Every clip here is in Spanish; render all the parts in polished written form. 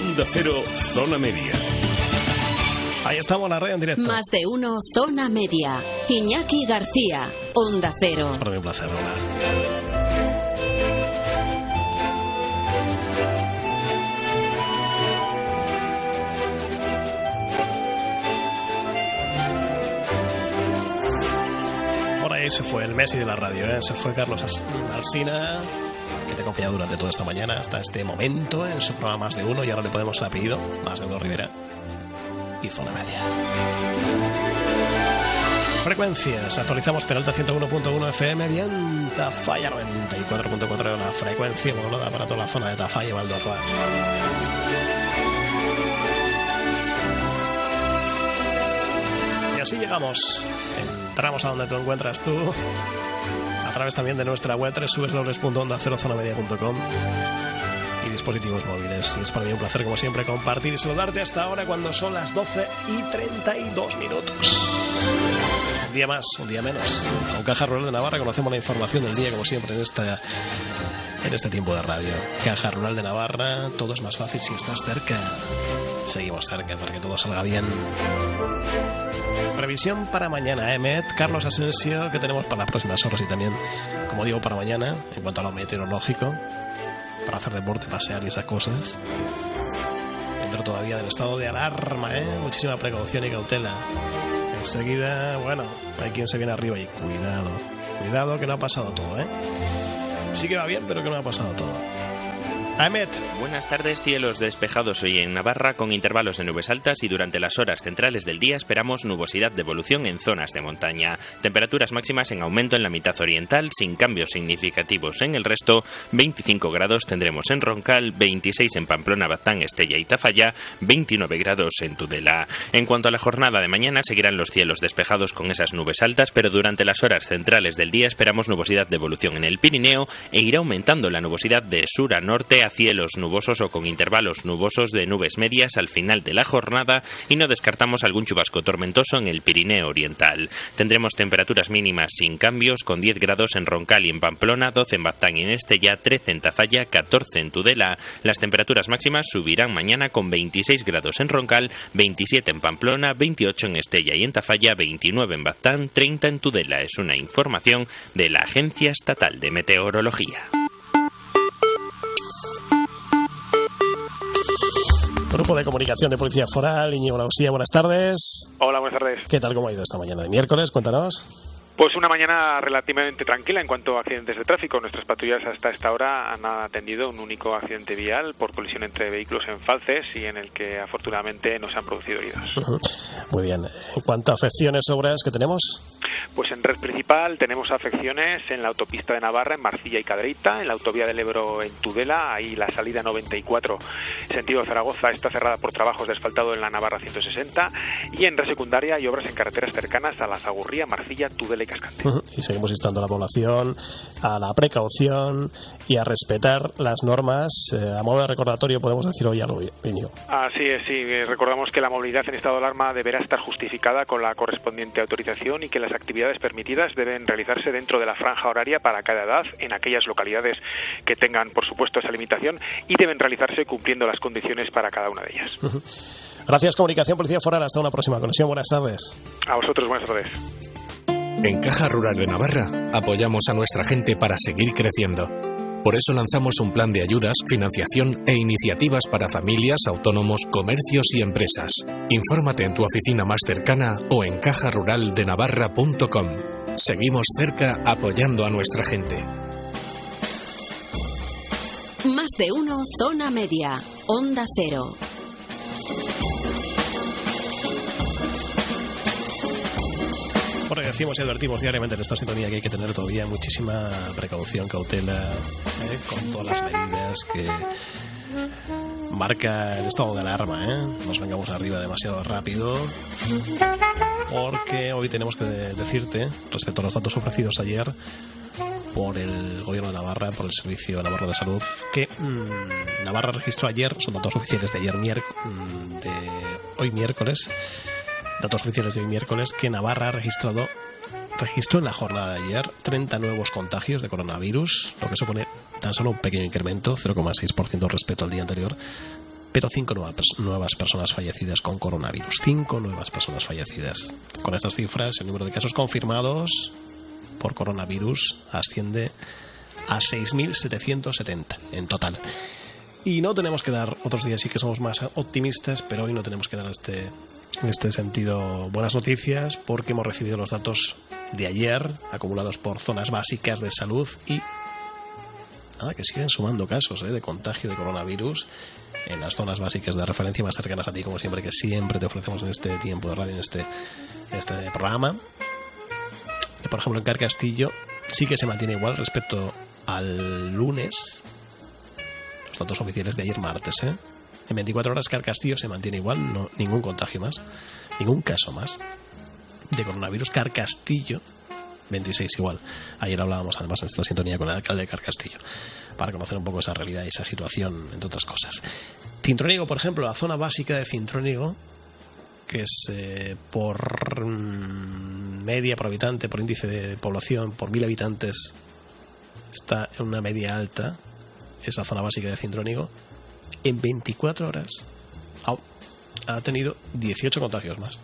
Onda Cero, Zona Media. Ahí estamos, la radio en directo. Más de uno, Zona Media. Iñaki García, Onda Cero. Para mí un placer, hola. Por ahí se fue el Messi de la radio, ¿eh? Se fue Carlos Alsina, que te ha acompañado durante toda esta mañana hasta este momento en su programa Más de Uno, y ahora le ponemos el apellido, Más de Uno Rivera y Zona Media. Frecuencias, actualizamos Peralta 101.1 FM, de Tafalla 94.4 la frecuencia modulada para toda la zona de Tafalla y Valdorra. Y así llegamos, entramos a donde te encuentras tú, a través también de nuestra web www.onda0zonamedia.com y dispositivos móviles. Y es para mí un placer, como siempre, compartir y saludarte hasta ahora, cuando son las 12:32. Un día más, un día menos. Con Caja Rural de Navarra conocemos la información del día, como siempre, en este tiempo de radio. Caja Rural de Navarra, todo es más fácil si estás cerca. Seguimos cerca para que todo salga bien. Previsión para mañana, Met, Carlos Asensio, que tenemos para las próximas horas, y también, como digo, para mañana, en cuanto a lo meteorológico, para hacer deporte, pasear y esas cosas. Dentro todavía del estado de alarma, muchísima precaución y cautela. Enseguida, bueno, hay quien se viene arriba y cuidado que no ha pasado todo, Sí que va bien, pero que no ha pasado todo. Ahmed. Buenas tardes, cielos despejados hoy en Navarra con intervalos de nubes altas, y durante las horas centrales del día esperamos nubosidad de evolución en zonas de montaña. Temperaturas máximas en aumento en la mitad oriental, sin cambios significativos en el resto. 25 grados tendremos en Roncal, 26 en Pamplona, Baztán, Estella y Tafalla, 29 grados en Tudela. En cuanto a la jornada de mañana, seguirán los cielos despejados con esas nubes altas, pero durante las horas centrales del día esperamos nubosidad de evolución en el Pirineo, e irá aumentando la nubosidad de sur a norte, a cielos nubosos o con intervalos nubosos de nubes medias al final de la jornada, y no descartamos algún chubasco tormentoso en el Pirineo oriental. Tendremos temperaturas mínimas sin cambios, con 10 grados en Roncal y en Pamplona, 12 en Baztán y en Estella, 13 en Tafalla, 14 en Tudela. Las temperaturas máximas subirán mañana con 26 grados en Roncal, 27 en Pamplona, 28 en Estella y en Tafalla, 29 en Baztán, 30 en Tudela. Es una información de la Agencia Estatal de Meteorología. Grupo de Comunicación de Policía Foral, Íñigo Nausía, buenas tardes. Hola, buenas tardes. ¿Qué tal, cómo ha ido esta mañana de miércoles? Cuéntanos. Pues una mañana relativamente tranquila en cuanto a accidentes de tráfico. Nuestras patrullas hasta esta hora han atendido un único accidente vial por colisión entre vehículos en Falces, y en el que afortunadamente no se han producido heridos. Muy bien. En cuanto a afecciones, obras que tenemos, pues en red principal tenemos afecciones en la autopista de Navarra, en Marcilla y Cadreita, en la autovía del Ebro en Tudela, ahí la salida 94 sentido Zaragoza está cerrada por trabajos de asfaltado en la Navarra 160, y en red secundaria hay obras en carreteras cercanas a la Zagurría, Marcilla, Tudela y Cascante. Y seguimos instando a la población a la precaución y a respetar las normas. A modo de recordatorio podemos decir hoy algo, Íñigo. Así es, sí. Recordamos que la movilidad en estado de alarma deberá estar justificada con la correspondiente autorización, y que las actividades permitidas deben realizarse dentro de la franja horaria para cada edad en aquellas localidades que tengan, por supuesto, esa limitación, y deben realizarse cumpliendo las condiciones para cada una de ellas. Gracias, Comunicación Policía Foral. Hasta una próxima conexión. Buenas tardes. A vosotros, buenas tardes. En Caja Rural de Navarra apoyamos a nuestra gente para seguir creciendo. Por eso lanzamos un plan de ayudas, financiación e iniciativas para familias, autónomos, comercios y empresas. Infórmate en tu oficina más cercana o en cajaruraldenavarra.com. Seguimos cerca apoyando a nuestra gente. Más de uno, Zona Media, Onda Cero. Porque decimos y advertimos diariamente en esta sintonía que hay que tener todavía muchísima precaución, cautela, con todas las medidas que marca el estado de alarma. No nos vengamos arriba demasiado rápido, porque hoy tenemos que decirte, respecto a los datos ofrecidos ayer por el Gobierno de Navarra, por el Servicio Navarro de Salud, que Navarra registró ayer, son datos oficiales de ayer, hoy miércoles, datos oficiales de hoy miércoles, que Navarra registró en la jornada de ayer 30 nuevos contagios de coronavirus, lo que supone tan solo un pequeño incremento, 0,6% respecto al día anterior, pero 5 nuevas personas fallecidas con coronavirus. 5 nuevas personas fallecidas. Con estas cifras, el número de casos confirmados por coronavirus asciende a 6.770 en total. Y no tenemos que dar, otros días sí que somos más optimistas, pero hoy no tenemos que dar en este sentido buenas noticias, porque hemos recibido los datos de ayer acumulados por zonas básicas de salud y que siguen sumando casos de contagio de coronavirus en las zonas básicas de referencia más cercanas a ti, como siempre, que siempre te ofrecemos en este tiempo de radio, en este programa. Y por ejemplo, en Carcastillo sí que se mantiene igual respecto al lunes. Los datos oficiales de ayer martes, En 24 horas Carcastillo se mantiene igual, no, ningún contagio más, ningún caso más de coronavirus. Carcastillo 26 igual. Ayer hablábamos además en esta sintonía con el alcalde de Carcastillo para conocer un poco esa realidad y esa situación, entre otras cosas. Cintrónigo, por ejemplo, la zona básica de Cintrónigo, que es por media por habitante, por índice de población, por 1.000 habitantes, está en una media alta, esa zona básica de Cintrónigo. En 24 horas ha tenido 18 contagios más,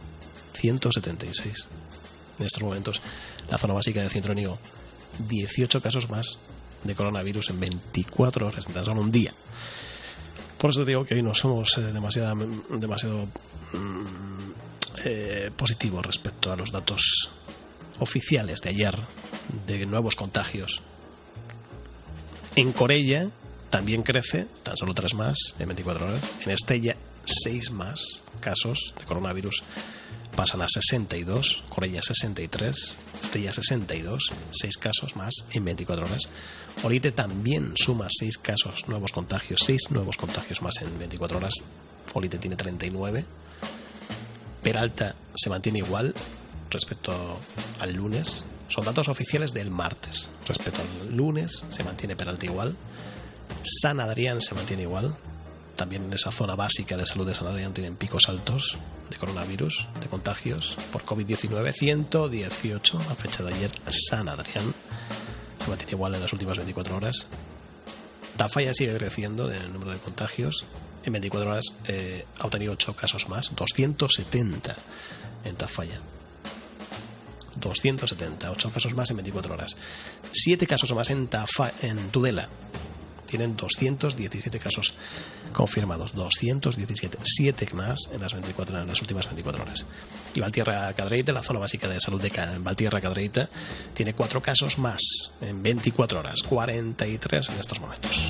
176. En estos momentos, la zona básica de Cintrónigo, 18 casos más de coronavirus en 24 horas, en tan solo un día. Por eso digo que hoy no somos demasiado positivos respecto a los datos oficiales de ayer de nuevos contagios. En Corella también crece, tan solo 3 más en 24 horas. En Estella, 6 más casos de coronavirus. Pasan a 62, Corella 63, Estella 62, 6 casos más en 24 horas. Olite también suma 6 casos, nuevos contagios, 6 nuevos contagios más en 24 horas. Olite tiene 39. Peralta se mantiene igual respecto al lunes. Son datos oficiales del martes. Respecto al lunes se mantiene Peralta igual. San Adrián se mantiene igual. También en esa zona básica de salud de San Adrián tienen picos altos de coronavirus, de contagios por COVID-19. 118 a fecha de ayer. San Adrián se mantiene igual en las últimas 24 horas. Tafalla sigue creciendo en el número de contagios. En 24 horas ha obtenido 8 casos más. 270 en Tafalla. 270, 8 casos más en 24 horas. 7 casos más en Tudela. Tienen 217 casos confirmados, 217, 7 más en las últimas 24 horas. Y Valtierra-Cadreita, la zona básica de salud de Valtierra-Cadreita, tiene 4 casos más en 24 horas, 43 en estos momentos.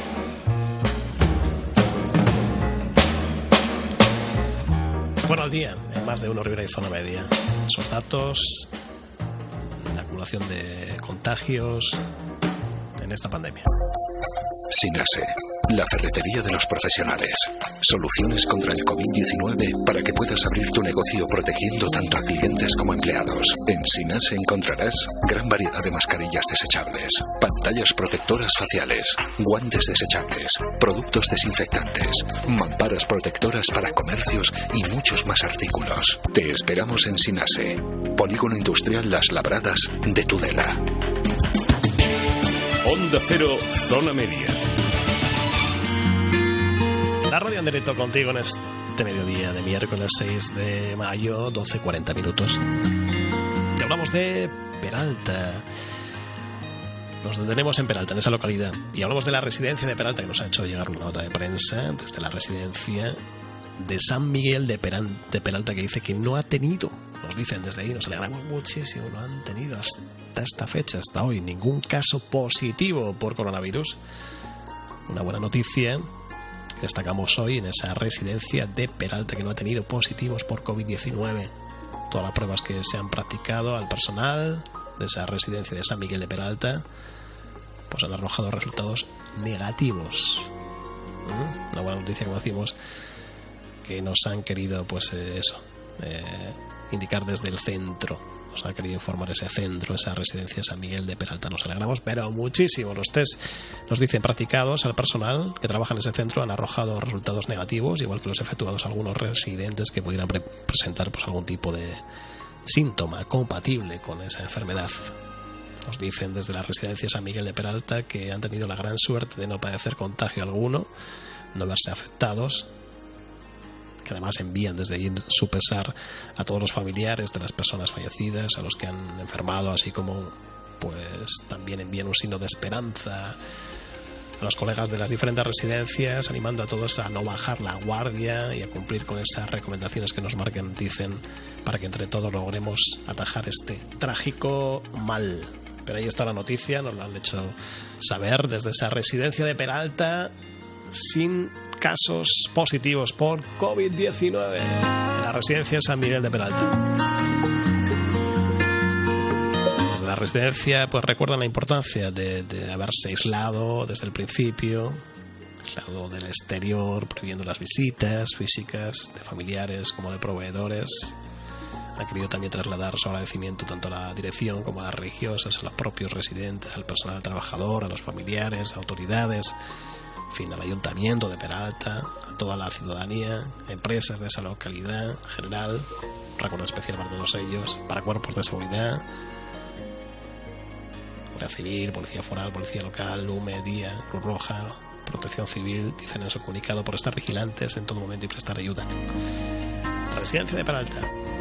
Bueno, al día, en más de uno Ribera y zona media. Esos datos, la acumulación de contagios en esta pandemia. Sinase, la ferretería de los profesionales. Soluciones contra el COVID-19 para que puedas abrir tu negocio protegiendo tanto a clientes como empleados. En Sinase encontrarás gran variedad de mascarillas desechables, pantallas protectoras faciales, guantes desechables, productos desinfectantes, mamparas protectoras para comercios y muchos más artículos. Te esperamos en Sinase, Polígono Industrial Las Labradas de Tudela. Onda Cero, zona media. La radio en directo contigo en este mediodía de miércoles 6 de mayo, 12:40 minutos. Y hablamos de Peralta. Nos detenemos en Peralta, en esa localidad. Y hablamos de la residencia de Peralta, que nos ha hecho llegar una nota de prensa desde la residencia de San Miguel de Peralta, que dice que no ha tenido, nos dicen desde ahí, nos alegramos muchísimo, no han tenido hasta esta fecha, hasta hoy, ningún caso positivo por coronavirus. Una buena noticia. Destacamos hoy en esa residencia de Peralta, que no ha tenido positivos por COVID-19. Todas las pruebas que se han practicado al personal de esa residencia de San Miguel de Peralta pues han arrojado resultados negativos. Una buena noticia, como decimos, que nos han querido indicar desde el centro. Nos ha querido informar ese centro, esa residencia de San Miguel de Peralta. Nos alegramos, pero muchísimo. Los test, nos dicen, practicados al personal que trabaja en ese centro han arrojado resultados negativos, igual que los efectuados a algunos residentes que pudieran presentar algún tipo de síntoma compatible con esa enfermedad. Nos dicen desde la residencia San Miguel de Peralta que han tenido la gran suerte de no padecer contagio alguno no verse afectados, que además envían desde allí su pesar a todos los familiares de las personas fallecidas, a los que han enfermado, así como pues también envían un signo de esperanza a los colegas de las diferentes residencias, animando a todos a no bajar la guardia y a cumplir con esas recomendaciones que nos marcan, dicen, para que entre todos logremos atajar este trágico mal. Pero ahí está la noticia, nos lo han hecho saber desde esa residencia de Peralta, sin casos positivos por COVID-19 en la residencia San Miguel de Peralta. Desde la residencia pues recuerdan la importancia de haberse aislado desde el principio, aislado del exterior, prohibiendo las visitas físicas de familiares como de proveedores. Han querido también trasladar su agradecimiento tanto a la dirección como a las religiosas, a los propios residentes, al personal trabajador, a los familiares, a autoridades, en fin, al ayuntamiento de Peralta, a toda la ciudadanía, a empresas de esa localidad en general. Un recuerdo especial para todos ellos, para cuerpos de seguridad, Guardia Civil, Policía Foral, Policía Local, UME, DIA, Cruz Roja, Protección Civil, dicen en su comunicado, por estar vigilantes en todo momento y prestar ayuda. La residencia de Peralta.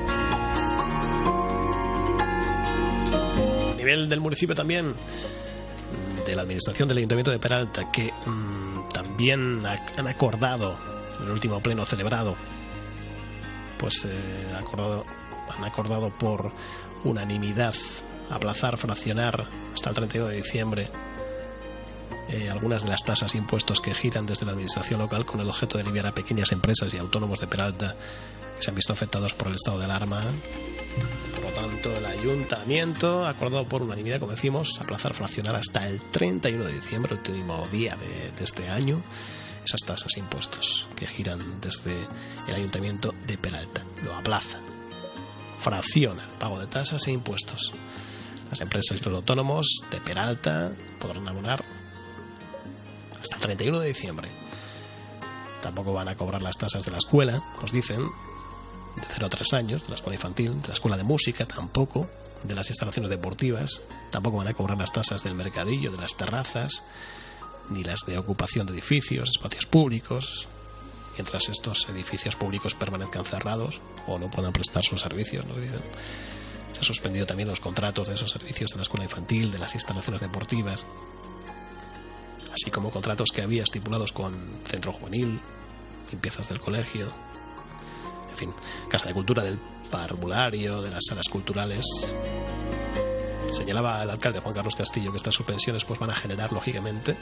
A nivel del municipio también, de la administración del Ayuntamiento de Peralta, que también han acordado en el último pleno celebrado, pues han acordado por unanimidad aplazar, fraccionar hasta el 31 de diciembre algunas de las tasas e impuestos que giran desde la administración local, con el objeto de aliviar a pequeñas empresas y autónomos de Peralta que se han visto afectados por el estado de alarma. Por lo tanto, el ayuntamiento ha acordado por unanimidad, como decimos, aplazar, fraccionar hasta el 31 de diciembre, el último día de este año, esas tasas e impuestos que giran desde el ayuntamiento de Peralta. Lo aplaza, fracciona el pago de tasas e impuestos. Las empresas y los autónomos de Peralta podrán abonar hasta el 31 de diciembre. Tampoco van a cobrar las tasas de la escuela, nos dicen, de 0 a 3 años, de la escuela infantil, de la escuela de música tampoco, de las instalaciones deportivas, tampoco van a cobrar las tasas del mercadillo, de las terrazas, ni las de ocupación de edificios, espacios públicos, mientras estos edificios públicos permanezcan cerrados o no puedan prestar sus servicios, nos dicen. Se han suspendido también los contratos de esos servicios de la escuela infantil, de las instalaciones deportivas, así como contratos que había estipulados con centro juvenil, limpiezas del colegio, en fin, Casa de Cultura del Parvulario, de las salas culturales. Señalaba el alcalde Juan Carlos Castillo que estas suspensiones pues van a generar, lógicamente,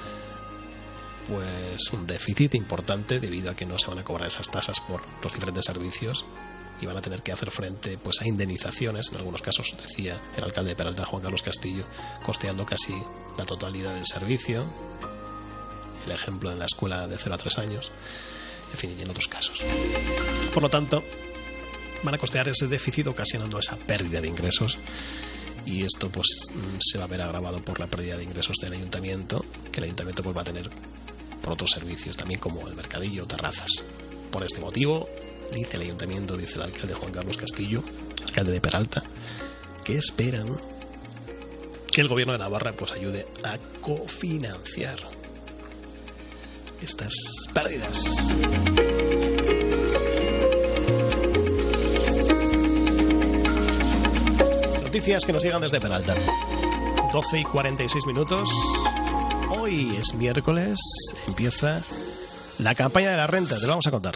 pues un déficit importante debido a que no se van a cobrar esas tasas por los diferentes servicios y van a tener que hacer frente pues a indemnizaciones, en algunos casos, decía el alcalde de Peralta, Juan Carlos Castillo, costeando casi la totalidad del servicio. El ejemplo en la escuela de 0 a 3 años, en fin, y en otros casos. Por lo tanto, van a costear ese déficit, ocasionando esa pérdida de ingresos, y esto pues se va a ver agravado por la pérdida de ingresos del ayuntamiento, que el ayuntamiento pues va a tener por otros servicios también, como el mercadillo o terrazas. Por este motivo, dice el ayuntamiento, dice el alcalde Juan Carlos Castillo, alcalde de Peralta, que esperan que el gobierno de Navarra pues ayude a cofinanciar estas pérdidas. Noticias que nos llegan desde Peralta. 12:46. Hoy es miércoles, empieza la campaña de la renta, te lo vamos a contar.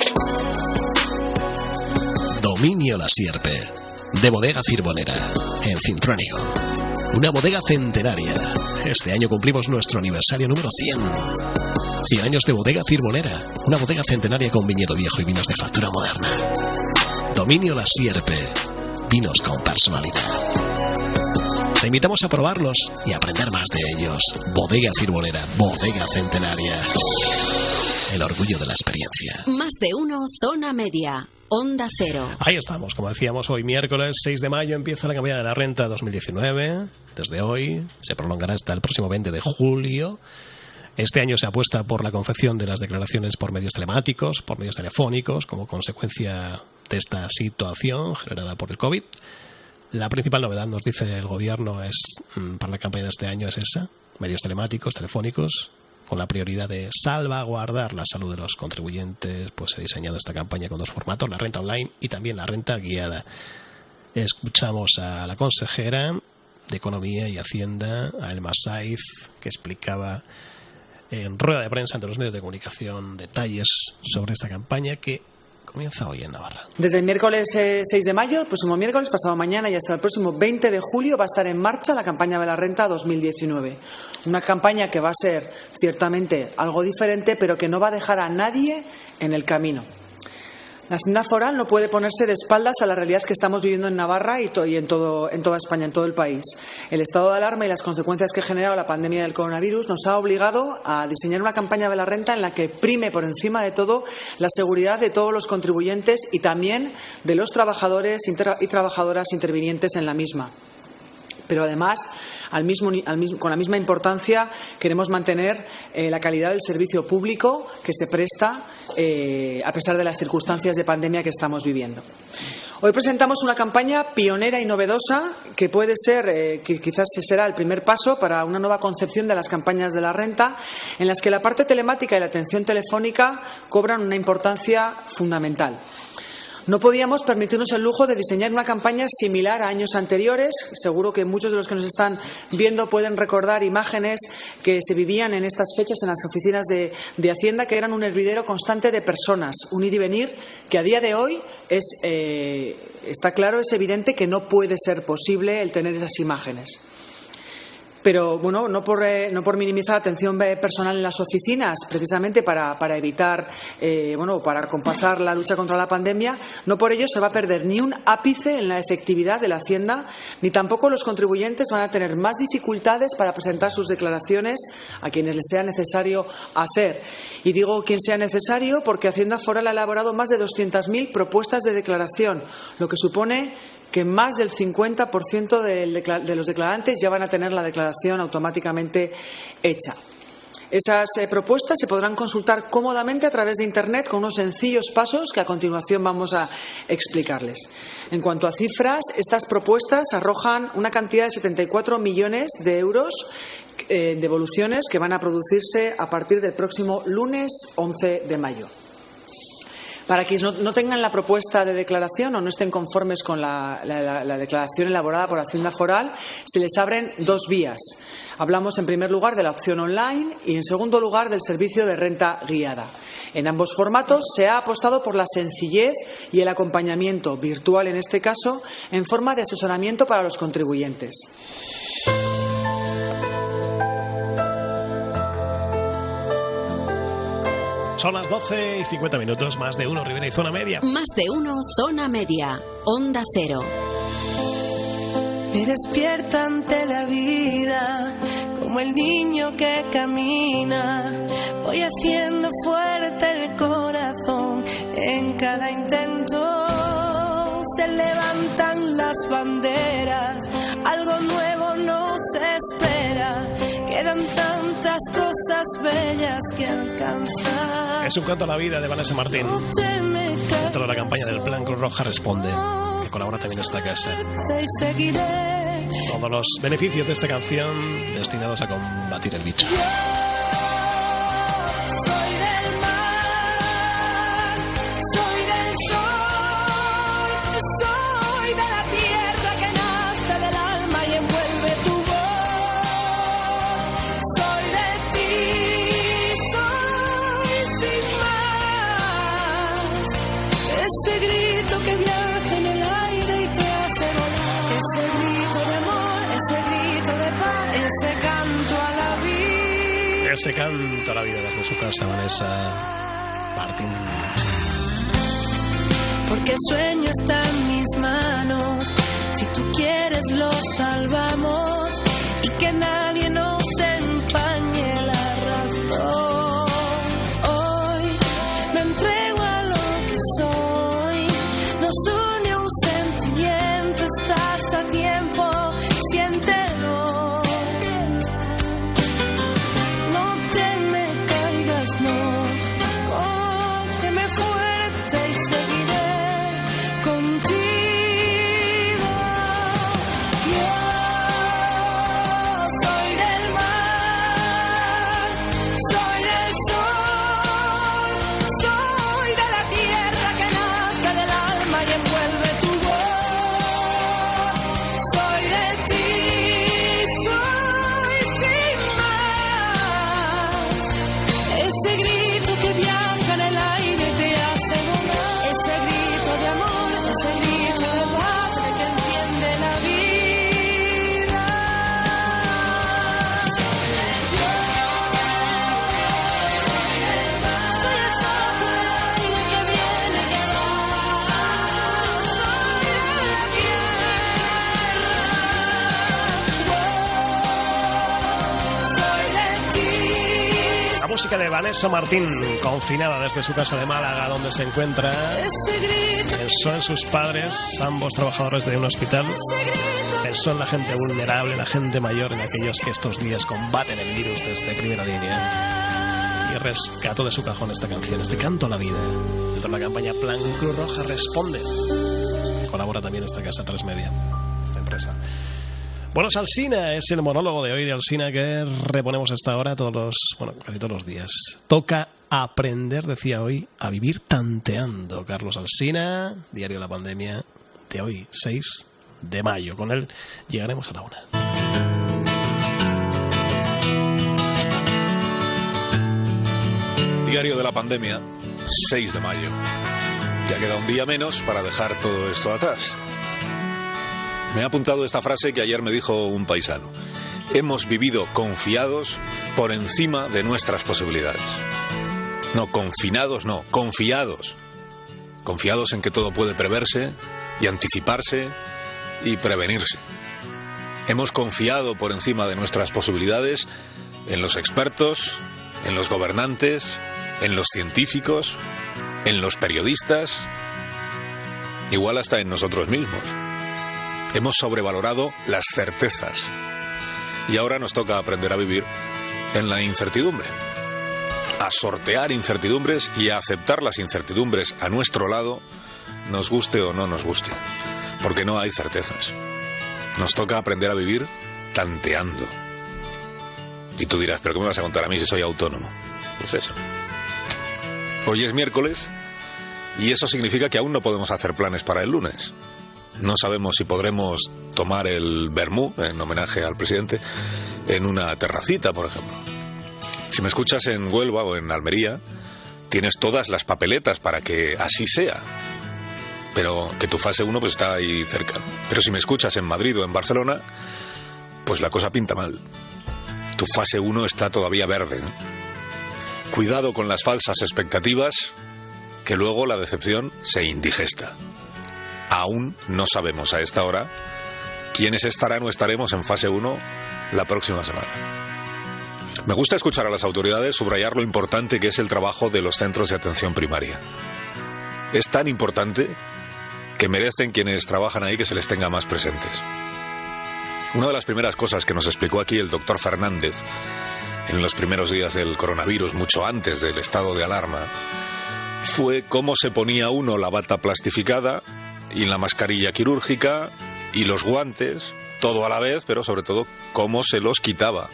Dominio La Sierpe, de Bodega Cirbonera, en Cintruénigo. Una bodega centenaria. Este año cumplimos nuestro aniversario número 100. 100 años de Bodega Cirbonera, una bodega centenaria con viñedo viejo y vinos de factura moderna. Dominio La Sierpe, vinos con personalidad. Te invitamos a probarlos y a aprender más de ellos. Bodega Cirbonera, bodega centenaria. El orgullo de la experiencia. Más de uno, Zona Media, Onda Cero. Ahí estamos, como decíamos, hoy miércoles 6 de mayo empieza la campaña de la renta 2019. Desde hoy se prolongará hasta el próximo 20 de julio. Este año se apuesta por la confección de las declaraciones por medios telemáticos, por medios telefónicos, como consecuencia de esta situación generada por el COVID. La principal novedad, nos dice el gobierno, para la campaña de este año es esa: medios telemáticos, telefónicos, con la prioridad de salvaguardar la salud de los contribuyentes, pues se ha diseñado esta campaña con dos formatos, la renta online y también la renta guiada. Escuchamos a la consejera de Economía y Hacienda, a Elma Saiz, que explicaba en rueda de prensa ante los medios de comunicación detalles sobre esta campaña que comienza hoy en Navarra. Desde el miércoles 6 de mayo, el próximo miércoles, pasado mañana y hasta el próximo 20 de julio va a estar en marcha la campaña de la renta 2019. Una campaña que va a ser ciertamente algo diferente, pero que no va a dejar a nadie en el camino. La Hacienda Foral no puede ponerse de espaldas a la realidad que estamos viviendo en Navarra y en toda España, en todo el país. El estado de alarma y las consecuencias que ha generado la pandemia del coronavirus nos ha obligado a diseñar una campaña de la renta en la que prime por encima de todo la seguridad de todos los contribuyentes y también de los trabajadores y trabajadoras intervinientes en la misma. Pero además, con la misma importancia, queremos mantener la calidad del servicio público que se presta a pesar de las circunstancias de pandemia que estamos viviendo. Hoy presentamos una campaña pionera y novedosa que puede ser, que quizás será el primer paso para una nueva concepción de las campañas de la renta, en las que la parte telemática y la atención telefónica cobran una importancia fundamental. No podíamos permitirnos el lujo de diseñar una campaña similar a años anteriores. Seguro que muchos de los que nos están viendo pueden recordar imágenes que se vivían en estas fechas en las oficinas de Hacienda, que eran un hervidero constante de personas, un ir y venir, que a día de hoy está claro, es evidente que no puede ser posible el tener esas imágenes. Pero bueno, no por minimizar la atención personal en las oficinas, precisamente para evitar, para compasar la lucha contra la pandemia, no por ello se va a perder ni un ápice en la efectividad de la Hacienda, ni tampoco los contribuyentes van a tener más dificultades para presentar sus declaraciones a quienes les sea necesario hacer. Y digo quien sea necesario porque Hacienda Foral ha elaborado más de 200.000 propuestas de declaración, lo que supone que más del 50% de los declarantes ya van a tener la declaración automáticamente hecha. Esas propuestas se podrán consultar cómodamente a través de Internet con unos sencillos pasos que a continuación vamos a explicarles. En cuanto a cifras, estas propuestas arrojan una cantidad de 74 millones de euros de devoluciones que van a producirse a partir del próximo lunes 11 de mayo. Para quienes no tengan la propuesta de declaración o no estén conformes con la declaración elaborada por Hacienda Foral, se les abren dos vías. Hablamos en primer lugar de la opción online y en segundo lugar del servicio de renta guiada. En ambos formatos se ha apostado por la sencillez y el acompañamiento virtual, en este caso, en forma de asesoramiento para los contribuyentes. Son las 12:50, más de uno, Ribera y Zona Media. Más de uno, Zona Media, Onda Cero. Me despierta ante la vida, como el niño que camina. Voy haciendo fuerte el corazón en cada intento. Se levantan las banderas, algo nuevo nos espera. Quedan tantas cosas bellas que alcanzar. Es un canto a la vida de Vanessa Martín. Dentro de la campaña del Plan Cruz Roja Responde, que colabora también esta casa. Todos los beneficios de esta canción destinados a combatir el bicho. Soy del mar, soy del sol, soy de la tierra que nace del alma y envuelve tu voz. Soy de ti, soy sin más. Ese grito que viaja en el aire y te hace volar. Ese grito de amor, ese grito de paz, ese canto a la vida. Ese canto a la vida desde su casa, Vanessa Martín. Porque el sueño está en mis manos. Si tú quieres lo salvamos y que nadie nos empañe la razón. Hoy me entrego a lo que soy. Nos une un sentimiento. Estás a tiempo, siéntelo. No te me caigas, no. Cógeme fuerte y seguiré contigo. Yo soy del música de Vanessa Martín, confinada desde su casa de Málaga, donde se encuentra. Pensó en sus padres, ambos trabajadores de un hospital. Pensó en la gente vulnerable, la gente mayor, en aquellos que estos días combaten el virus desde primera línea. Y rescató de su cajón esta canción, este canto a la vida. Dentro de la campaña Plan Cruz Roja Responde. Colabora también esta casa 3 Media, esta empresa. Bueno, Alsina es el monólogo de hoy de Alsina que reponemos a esta hora casi todos los días. Toca aprender, decía hoy, a vivir tanteando. Carlos Alsina, Diario de la Pandemia, de hoy, 6 de mayo. Con él llegaremos a la 1. Diario de la Pandemia, 6 de mayo. Ya queda un día menos para dejar todo esto atrás. Me ha apuntado esta frase que ayer me dijo un paisano. Hemos vivido confiados por encima de nuestras posibilidades. No, confinados no, confiados. Confiados en que todo puede preverse y anticiparse y prevenirse. Hemos confiado por encima de nuestras posibilidades en los expertos, en los gobernantes, en los científicos, en los periodistas, igual hasta en nosotros mismos. Hemos sobrevalorado las certezas y ahora nos toca aprender a vivir en la incertidumbre, a sortear incertidumbres y a aceptar las incertidumbres a nuestro lado, nos guste o no nos guste, porque no hay certezas. Nos toca aprender a vivir tanteando. Y tú dirás, ¿pero qué me vas a contar a mí si soy autónomo? Pues eso. Hoy es miércoles y eso significa que aún no podemos hacer planes para el lunes. No sabemos si podremos tomar el vermú, en homenaje al presidente, en una terracita, por ejemplo. Si me escuchas en Huelva o en Almería, tienes todas las papeletas para que así sea. Pero que tu fase 1 pues está ahí cerca. Pero si me escuchas en Madrid o en Barcelona, pues la cosa pinta mal. Tu fase 1 está todavía verde. Cuidado con las falsas expectativas, que luego la decepción se indigesta. Aún no sabemos a esta hora quiénes estarán o estaremos en fase 1 la próxima semana. Me gusta escuchar a las autoridades subrayar lo importante que es el trabajo de los centros de atención primaria. Es tan importante que merecen quienes trabajan ahí que se les tenga más presentes. Una de las primeras cosas que nos explicó aquí el doctor Fernández en los primeros días del coronavirus, mucho antes del estado de alarma, fue cómo se ponía uno la bata plastificada y la mascarilla quirúrgica y los guantes, todo a la vez, pero sobre todo cómo se los quitaba.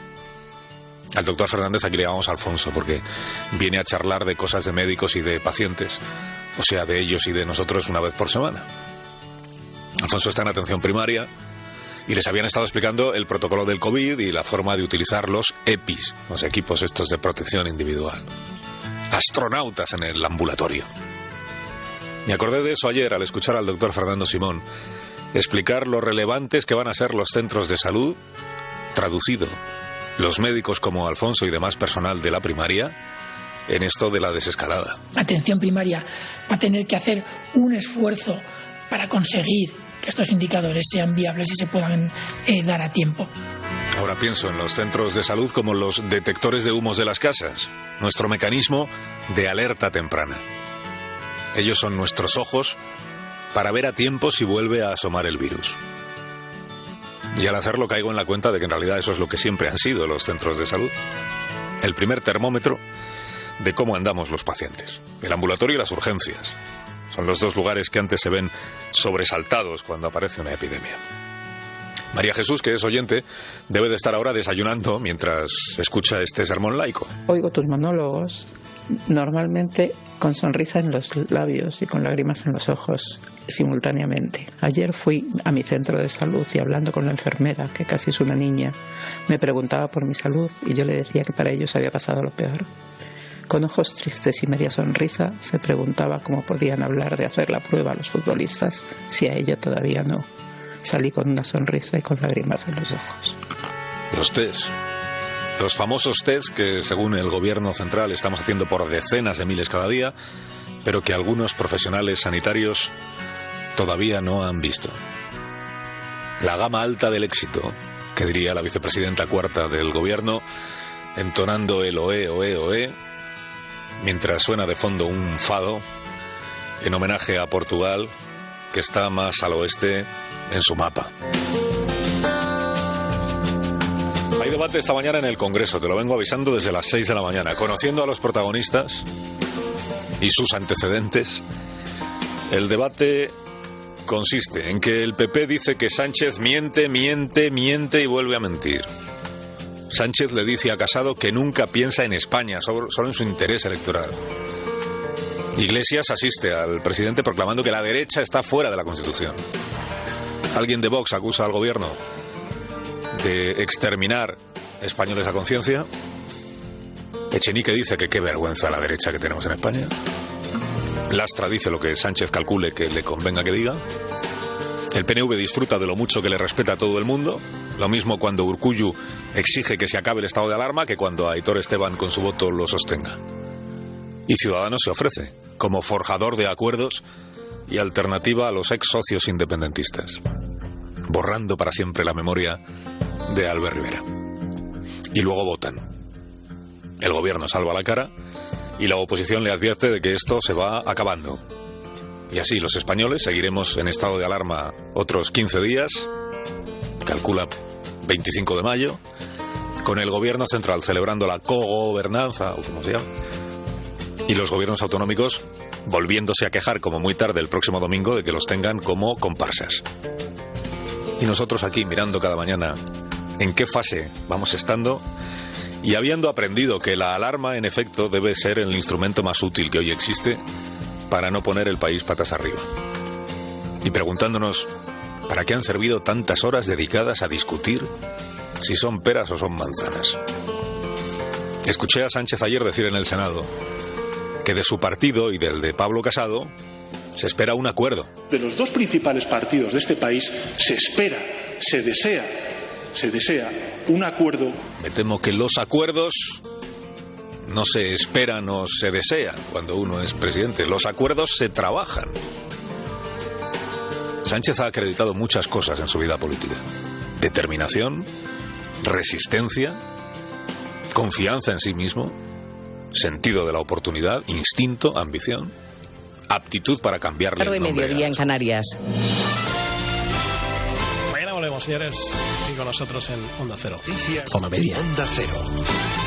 Al doctor Fernández aquí le llamamos Alfonso, porque viene a charlar de cosas de médicos y de pacientes, o sea, de ellos y de nosotros una vez por semana. Alfonso está en atención primaria y les habían estado explicando el protocolo del COVID y la forma de utilizar los EPIs, los equipos estos de protección individual. Astronautas en el ambulatorio. Me acordé de eso ayer al escuchar al doctor Fernando Simón explicar lo relevantes que van a ser los centros de salud, traducido, los médicos como Alfonso y demás personal de la primaria, en esto de la desescalada. Atención primaria va a tener que hacer un esfuerzo para conseguir que estos indicadores sean viables y se puedan dar a tiempo. Ahora pienso en los centros de salud como los detectores de humos de las casas, nuestro mecanismo de alerta temprana. Ellos son nuestros ojos para ver a tiempo si vuelve a asomar el virus. Y al hacerlo caigo en la cuenta de que en realidad eso es lo que siempre han sido los centros de salud. El primer termómetro de cómo andamos los pacientes. El ambulatorio y las urgencias. Son los dos lugares que antes se ven sobresaltados cuando aparece una epidemia. María Jesús, que es oyente, debe de estar ahora desayunando mientras escucha este sermón laico. Oigo tus monólogos normalmente con sonrisa en los labios y con lágrimas en los ojos simultáneamente. Ayer fui a mi centro de salud y hablando con la enfermera, que casi es una niña, me preguntaba por mi salud y yo le decía que para ellos había pasado lo peor. Con ojos tristes y media sonrisa se preguntaba cómo podían hablar de hacer la prueba a los futbolistas si a ella todavía no. Salí con una sonrisa y con lágrimas en los ojos. Los test. Los famosos test que, según el gobierno central, estamos haciendo por decenas de miles cada día, pero que algunos profesionales sanitarios todavía no han visto. La gama alta del éxito, que diría la vicepresidenta cuarta del gobierno, entonando el oe, oe, oe, mientras suena de fondo un fado en homenaje a Portugal, que está más al oeste en su mapa. Hay debate esta mañana en el Congreso, te lo vengo avisando desde las 6 de la mañana, conociendo a los protagonistas y sus antecedentes. El debate consiste en que el PP dice que Sánchez miente y vuelve a mentir. Sánchez le dice a Casado que nunca piensa en España, solo en su interés electoral. Iglesias asiste al presidente proclamando que la derecha está fuera de la Constitución. Alguien de Vox acusa al gobierno de exterminar españoles a conciencia. Echenique dice que qué vergüenza la derecha que tenemos en España. Lastra dice lo que Sánchez calcule que le convenga que diga. El PNV disfruta de lo mucho que le respeta a todo el mundo. Lo mismo cuando Urkullu exige que se acabe el estado de alarma que cuando Aitor Esteban con su voto lo sostenga. Y Ciudadanos se ofrece como forjador de acuerdos y alternativa a los ex socios independentistas, borrando para siempre la memoria de Albert Rivera. Y luego votan. El gobierno salva la cara y la oposición le advierte de que esto se va acabando. Y así los españoles seguiremos en estado de alarma otros 15 días, calcula 25 de mayo, con el gobierno central celebrando la cogobernanza, o como se llama, y los gobiernos autonómicos volviéndose a quejar como muy tarde el próximo domingo de que los tengan como comparsas. Y nosotros aquí mirando cada mañana en qué fase vamos estando y habiendo aprendido que la alarma en efecto debe ser el instrumento más útil que hoy existe para no poner el país patas arriba. Y preguntándonos ¿para qué han servido tantas horas dedicadas a discutir si son peras o son manzanas? Escuché a Sánchez ayer decir en el Senado que de su partido y del de Pablo Casado se espera un acuerdo. De los dos principales partidos de este país se espera, se desea un acuerdo. Me temo que los acuerdos no se esperan o se desean cuando uno es presidente. Los acuerdos se trabajan. Sánchez ha acreditado muchas cosas en su vida política: determinación, resistencia, confianza en sí mismo, sentido de la oportunidad, instinto, ambición, aptitud para cambiarle el nombre. Mediodía en Canarias. Mañana volvemos, señores, y con nosotros en Onda Cero. Zona Media. Onda Cero.